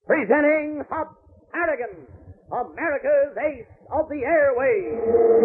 Presenting Hop Harrigan, America's ace of the airways.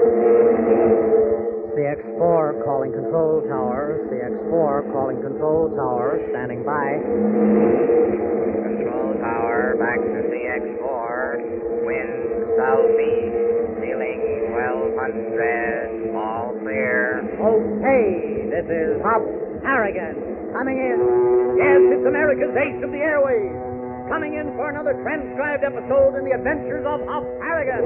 CX-4 calling control tower. CX-4 calling control tower. Standing by. Control tower, back to CX-4. Wind southeast, ceiling 1200. All clear. Okay, this is Hop Harrigan coming in. Yes, it's America's ace of the airways. Coming in for another transcribed episode in the adventures of Hop Harrigan.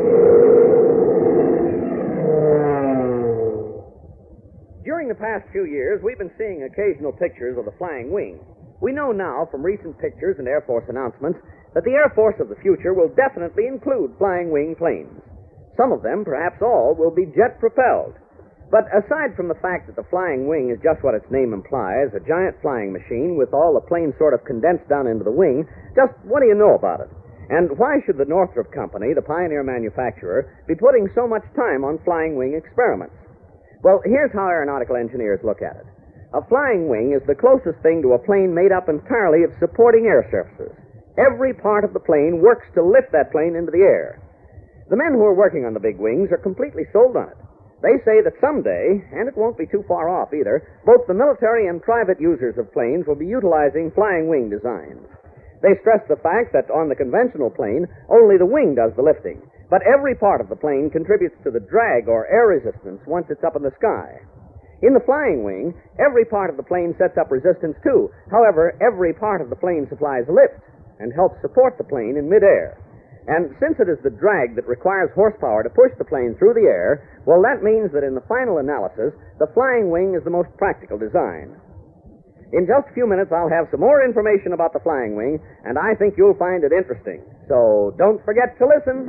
During the past few years, we've been seeing occasional pictures of the flying wing. We know now from recent pictures and Air Force announcements that the Air Force of the future will definitely include flying wing planes. Some of them, perhaps all, will be jet-propelled. But aside from the fact that the flying wing is just what its name implies, a giant flying machine with all the planes sort of condensed down into the wing, just what do you know about it? And why should the Northrop Company, the pioneer manufacturer, be putting so much time on flying wing experiments? Well, here's how aeronautical engineers look at it. A flying wing is the closest thing to a plane made up entirely of supporting air surfaces. Every part of the plane works to lift that plane into the air. The men who are working on the big wings are completely sold on it. They say that someday, and it won't be too far off either, both the military and private users of planes will be utilizing flying wing designs. They stress the fact that on the conventional plane, only the wing does the lifting, but every part of the plane contributes to the drag or air resistance once it's up in the sky. In the flying wing, every part of the plane sets up resistance too. However, every part of the plane supplies lift and helps support the plane in midair. And since it is the drag that requires horsepower to push the plane through the air, well, that means that in the final analysis, the flying wing is the most practical design. In just a few minutes, I'll have some more information about the flying wing, and I think you'll find it interesting. So don't forget to listen.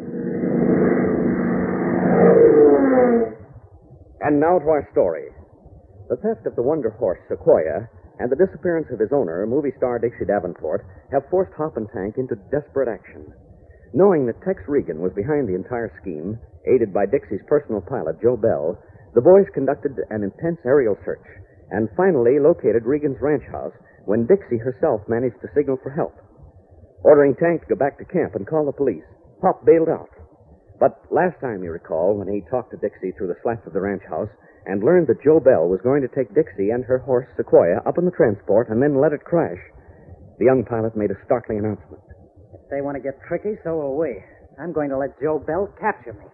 And now to our story. The theft of the Wonder Horse, Sequoia, and the disappearance of his owner, movie star Dixie Davenport, have forced Hop and Tank into desperate action. Knowing that Tex Regan was behind the entire scheme, aided by Dixie's personal pilot, Joe Bell, the boys conducted an intense aerial search and finally located Regan's ranch house when Dixie herself managed to signal for help. Ordering Tank to go back to camp and call the police, Hop bailed out. But last time, you recall, when he talked to Dixie through the slats of the ranch house and learned that Joe Bell was going to take Dixie and her horse, Sequoia, up in the transport and then let it crash, the young pilot made a startling announcement. If they want to get tricky, so will we. I'm going to let Joe Bell capture me.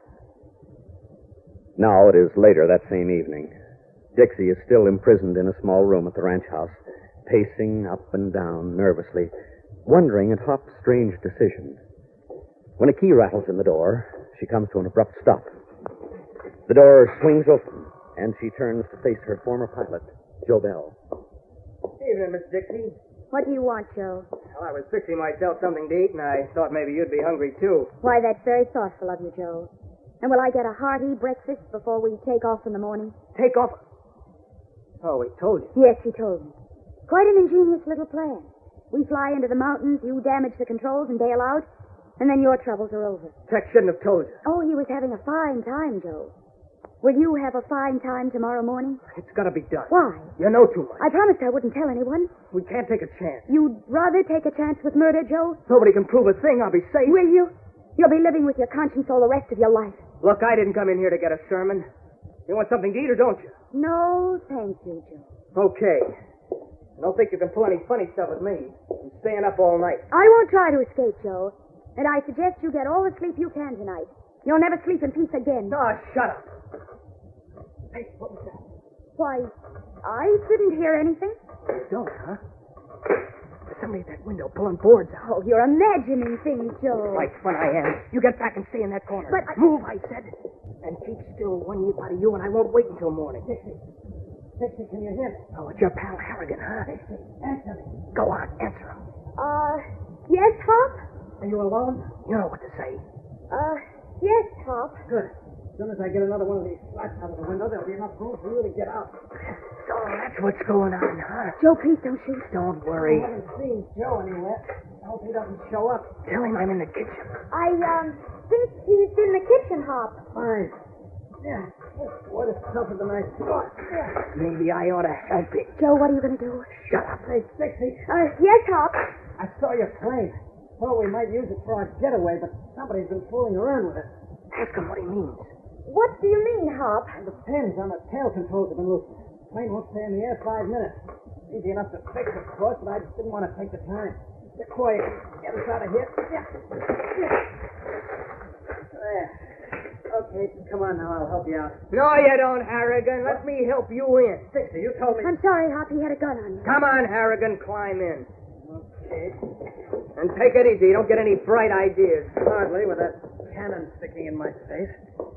Now it is later that same evening. Dixie is still imprisoned in a small room at the ranch house, pacing up and down nervously, wondering at Hop's strange decision. When a key rattles in the door, she comes to an abrupt stop. The door swings open, and she turns to face her former pilot, Joe Bell. Evening, Miss Dixie. What do you want, Joe? Well, I was fixing myself something to eat, and I thought maybe you'd be hungry, too. Why, that's very thoughtful of you, Joe. And will I get a hearty breakfast before we take off in the morning? Take off. Oh, he told you. Yes, he told me. Quite an ingenious little plan. We fly into the mountains, you damage the controls and bail out, and then your troubles are over. Tex shouldn't have told you. Oh, he was having a fine time, Joe. Will you have a fine time tomorrow morning? It's got to be done. Why? You know too much. I promised I wouldn't tell anyone. We can't take a chance. You'd rather take a chance with murder, Joe? Nobody can prove a thing. I'll be safe. Will you? You'll be living with your conscience all the rest of your life. Look, I didn't come in here to get a sermon. You want something to eat or don't you? No, thank you, Joe. Okay. I don't think you can pull any funny stuff with me. I'm staying up all night. I won't try to escape, Joe. And I suggest you get all the sleep you can tonight. You'll never sleep in peace again. Oh, shut up. Hey, what was that? Why, I didn't hear anything. You don't, huh? There's somebody at that window pulling boards out. Oh, you're imagining things, Joe. Like fun I am. You get back and stay in that corner. But Move, I said. And keep still one year out of you, and I won't wait until morning. Dixie, can you hear me? Oh, it's your pal Harrigan, huh? Dixie, answer me. Go on, answer him. Yes, Hop? Are you alone? You know what to say. Yes, Hop. Good. As soon as I get another one of these slats out of the window, there'll be enough room for you to get out. So that's what's going on, huh? Joe, please don't shoot. Don't worry. I haven't seen Joe anywhere. I hope he doesn't show up. Tell him I'm in the kitchen. I think he's in the kitchen, Hop. Fine. Yeah. What a tough of the night. Maybe I ought to help it. Joe, what are you going to do? Shut up. Hey, Dixie, Yes, Hop. I saw your plane. Thought we might use it for our getaway, but somebody's been fooling around with it. Ask him what he means. What do you mean, Hop? The pins on the tail controls have been loosened. The plane won't stay in the air 5 minutes. Easy enough to fix, of course, but I just didn't want to take the time. Get quiet. Get us out of here. Yeah. There. Okay, come on now. I'll help you out. No, you don't, Harrigan. Let me help you in. Dixie, you told me. I'm sorry, Hop. He had a gun on you. Come on, Harrigan, climb in. Okay. And take it easy. Don't get any bright ideas. Hardly, with that cannon sticking in my face.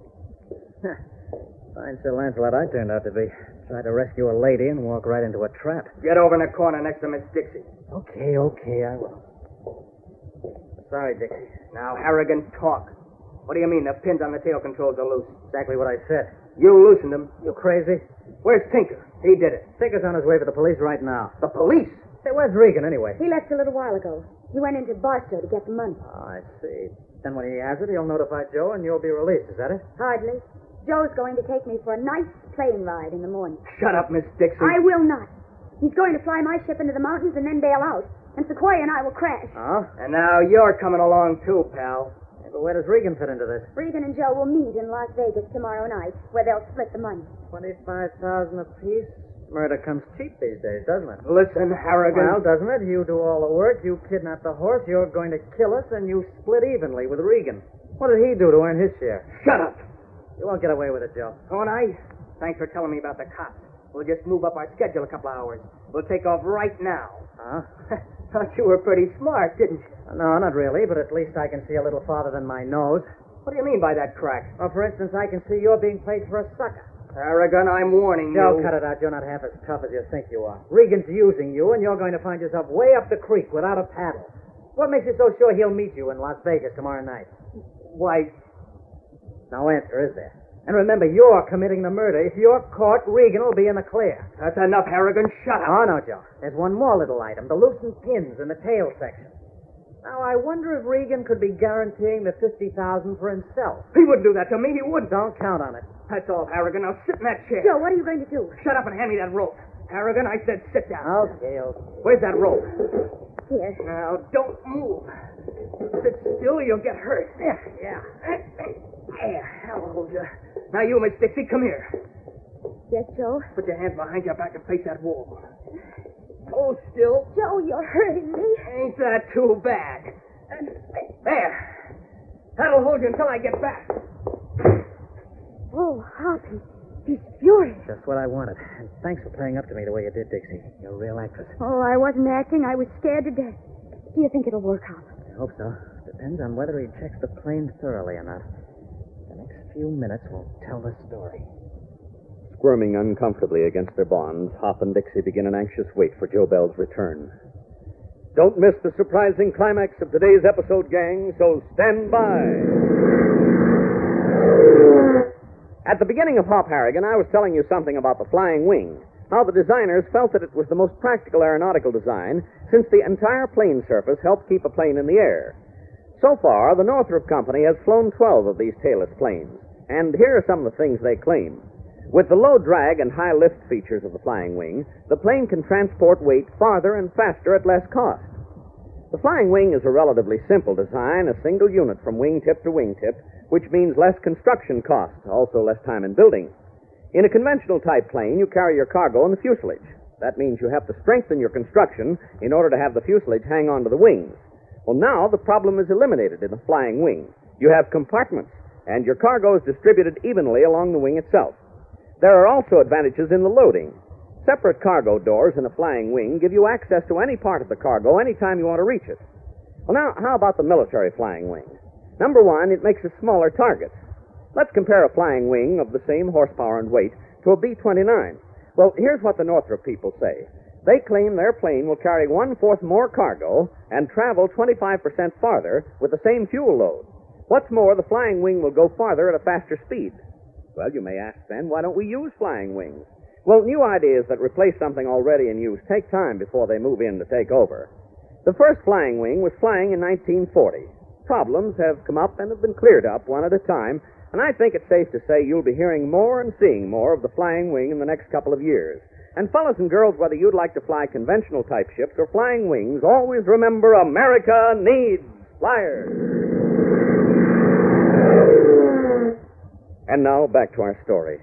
Fine Sir Lancelot I turned out to be. Tried to rescue a lady and walk right into a trap. Get over in the corner next to Miss Dixie. Okay, I will. Sorry, Dixie. Now, Harrigan, talk. What do you mean the pins on the tail controls are loose? Exactly what I said. You loosened them. You crazy? Where's Tinker? He did it. Tinker's on his way for the police right now. The police? Say, where's Regan anyway? He left a little while ago. He went into Barstow to get the money. Oh, I see. Then when he has it, he'll notify Joe and you'll be released. Is that it? Hardly. Joe's going to take me for a nice plane ride in the morning. Shut up, Miss Dixie. I will not. He's going to fly my ship into the mountains and then bail out. And Sequoia and I will crash. Oh? And now you're coming along too, pal. Hey, but where does Regan fit into this? Regan and Joe will meet in Las Vegas tomorrow night, where they'll split the money. 25,000 apiece? Murder comes cheap these days, doesn't it? Listen, Harrigan. Well, doesn't it? You do all the work, you kidnap the horse, you're going to kill us, and you split evenly with Regan. What did he do to earn his share? Shut up. You won't get away with it, Joe. Won't I? Thanks for telling me about the cops. We'll just move up our schedule a couple of hours. We'll take off right now. Huh? Thought you were pretty smart, didn't you? No, not really, but at least I can see a little farther than my nose. What do you mean by that crack? Well, for instance, I can see you're being played for a sucker. Harrigan, I'm warning Joe, you. cut it out. You're not half as tough as you think you are. Regan's using you, and you're going to find yourself way up the creek without a paddle. What makes you so sure he'll meet you in Las Vegas tomorrow night? Why, No answer, is there? And remember, you're committing the murder. If you're caught, Regan will be in the clear. that's enough, Harrigan. Shut up. Oh, no, Joe. There's one more little item, the loosened pins in the tail section. Now, I wonder if Regan could be guaranteeing the $50,000 for himself. He wouldn't do that to me. He wouldn't. Don't count on it. That's all, Harrigan. Now sit in that chair. Joe, what are you going to do? Shut up and hand me that rope. Harrigan, I said sit down. Okay. Where's that rope? Here. Now, don't move. Sit still or you'll get hurt. Yeah. There, I'll hold you. Now you, Miss Dixie, come here. Yes, Joe? Put your hands behind your back and face that wall. Hold still. Joe, you're hurting me. Ain't that too bad? There. That'll hold you until I get back. Oh, Hoppy. He's furious. Just what I wanted. And thanks for playing up to me the way you did, Dixie. You're a real actress. Oh, I wasn't acting. I was scared to death. Do you think it'll work, Hop? I hope so. Depends on whether he checks the plane thoroughly or not. The next few minutes will tell the story. Squirming uncomfortably against their bonds, Hop and Dixie begin an anxious wait for Joe Bell's return. Don't miss the surprising climax of today's episode, gang, so stand by. At the beginning of Hop Harrigan, I was telling you something about the flying wing, how the designers felt that it was the most practical aeronautical design since the entire plane surface helped keep a plane in the air. So far, the Northrop Company has flown 12 of these tailless planes, and here are some of the things they claim. With the low drag and high lift features of the flying wing, the plane can transport weight farther and faster at less cost. The flying wing is a relatively simple design, a single unit from wingtip to wingtip, which means less construction costs, also less time in building. In a conventional type plane, you carry your cargo in the fuselage. That means you have to strengthen your construction in order to have the fuselage hang on to the wings. Well, now the problem is eliminated in the flying wing. You have compartments, and your cargo is distributed evenly along the wing itself. There are also advantages in the loading. Separate cargo doors in a flying wing give you access to any part of the cargo anytime you want to reach it. Well, now, how about the military flying wing? Number one, it makes a smaller target. Let's compare a flying wing of the same horsepower and weight to a B-29. Well, here's what the Northrop people say. They claim their plane will carry 1/4 more cargo and travel 25% farther with the same fuel load. What's more, the flying wing will go farther at a faster speed. Well, you may ask then, why don't we use flying wings? Well, new ideas that replace something already in use take time before they move in to take over. The first flying wing was flying in 1940. Problems have come up and have been cleared up one at a time, and I think it's safe to say you'll be hearing more and seeing more of the flying wing in the next couple of years. And fellas and girls, whether you'd like to fly conventional type ships or flying wings, always remember America needs flyers. And now, back to our story.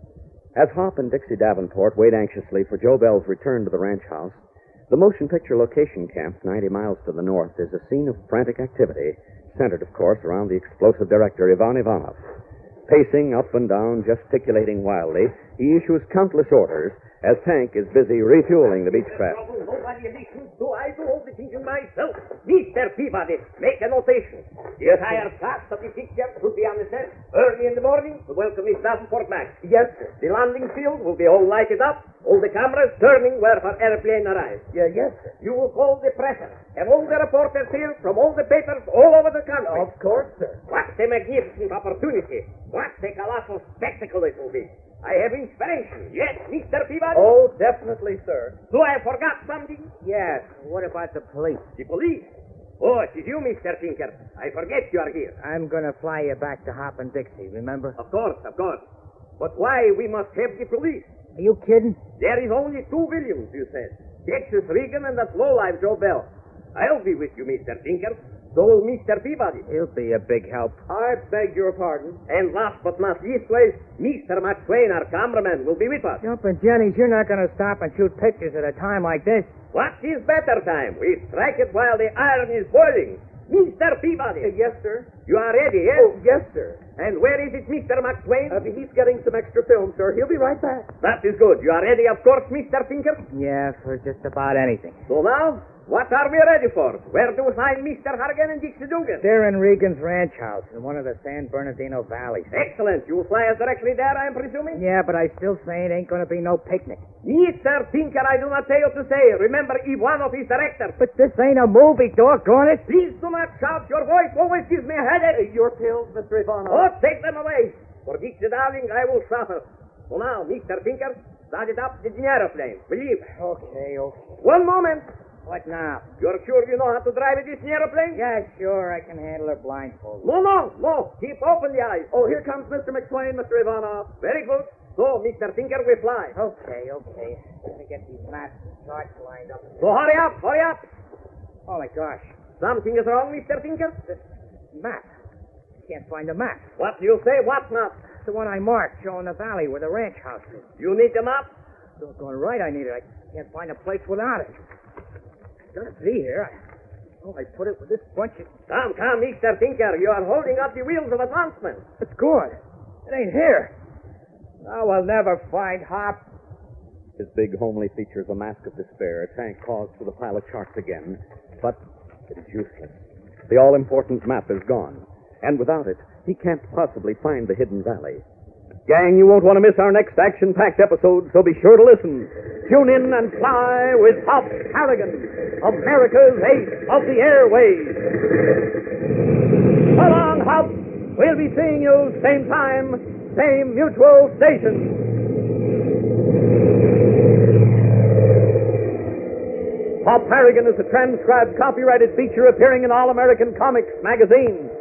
As Hop and Dixie Davenport wait anxiously for Joe Bell's return to the ranch house, the motion picture location camp 90 miles to the north is a scene of frantic activity, centered, of course, around the explosive director, Ivan Ivanov. Pacing up and down, gesticulating wildly, he issues countless orders as Tank is busy refueling the Beechcraft. Nobody listens to. I do all the thinking myself. Mr. Peabody, make a notation. The entire cast of the picture should be on the set early in the morning to welcome Miss Davenport back. Yes, sir. The landing field will be all lighted up, all the cameras turning where her airplane arrives. Yes, sir. You will call the press and all the reporters here from all the papers all over the country. Of course, sir. What a magnificent opportunity. What a colossal spectacle it will be. I have inspiration. Yes, Mr. Peabody? Oh, definitely, sir. Do I forgot something? Yes. What about the police? The police? Oh, it is you, Mr. Tinker. I forget you are here. I'm going to fly you back to Hop and Dixie, remember? Of course, of course. But why we must have the police? Are you kidding? There is only 2 Williams, you said. Texas Regan and that lowlife Joe Bell. I'll be with you, Mr. Tinker. So will Mr. Peabody. He'll be a big help. I beg your pardon. And last but not leastways, Mr. McSwain, our cameraman, will be with us. Jumping Jennies, you're not going to stop and shoot pictures at a time like this. What is better time? We strike it while the iron is boiling. Mr. Peabody. Yes, sir. You are ready, yes? Oh, yes, sir. And where is it, Mr. McSwain? He's getting some extra film, sir. He'll be right back. That is good. You are ready, of course, Mr. Tinker? Yeah, for just about anything. So now, what are we ready for? Where do we find Mr. Harrigan and Dixie Dugan? They're in Regan's ranch house in one of the San Bernardino valleys. Excellent. You will fly us directly there, I'm presuming? Yeah, but I still say it ain't going to be no picnic. Mr. Tinker, I do not fail to say. Remember, Ivanov is director. But this ain't a movie, doggone it. Please do not shout. Your voice always gives me a headache. Your pills, Mr. Ivanov. Oh, take them away. For Dixie, darling, I will suffer. So now, Mr. Tinker, start it up the aeroplane. Believe. Okay. One moment. What now? You're sure you know how to drive this aeroplane? Yeah, sure. I can handle her blindfolded. No. Keep open the eyes. Oh, here comes Mr. McSwain, Mr. Ivanov. Very good. So, Mr. Tinker, we fly. Okay. Let me get these maps and charts lined up. So hurry up. Oh, my gosh. Something is wrong, Mr. Tinker? Map. Can't find the map. What do you say? What map? The one I marked showing the valley where the ranch house is. You need the map? Doggone right I need it. I can't find a place without it. It's gotta be here. I put it with this bunch of... Come, Mr. Tinker. You are holding up the wheels of advancement. It's gone. It ain't here. Now we'll never find Hop. His big, homely features a mask of despair. Tank calls for the pile of charts again, but it is useless. The all-important map is gone, and without it, he can't possibly find the hidden valley. Gang, you won't want to miss our next action-packed episode, so be sure to listen. Tune in and fly with Hop Harrigan, America's ace of the airways. So long, Hop. We'll be seeing you same time, same mutual station. Hop Harrigan is a transcribed, copyrighted feature appearing in All American Comics magazine.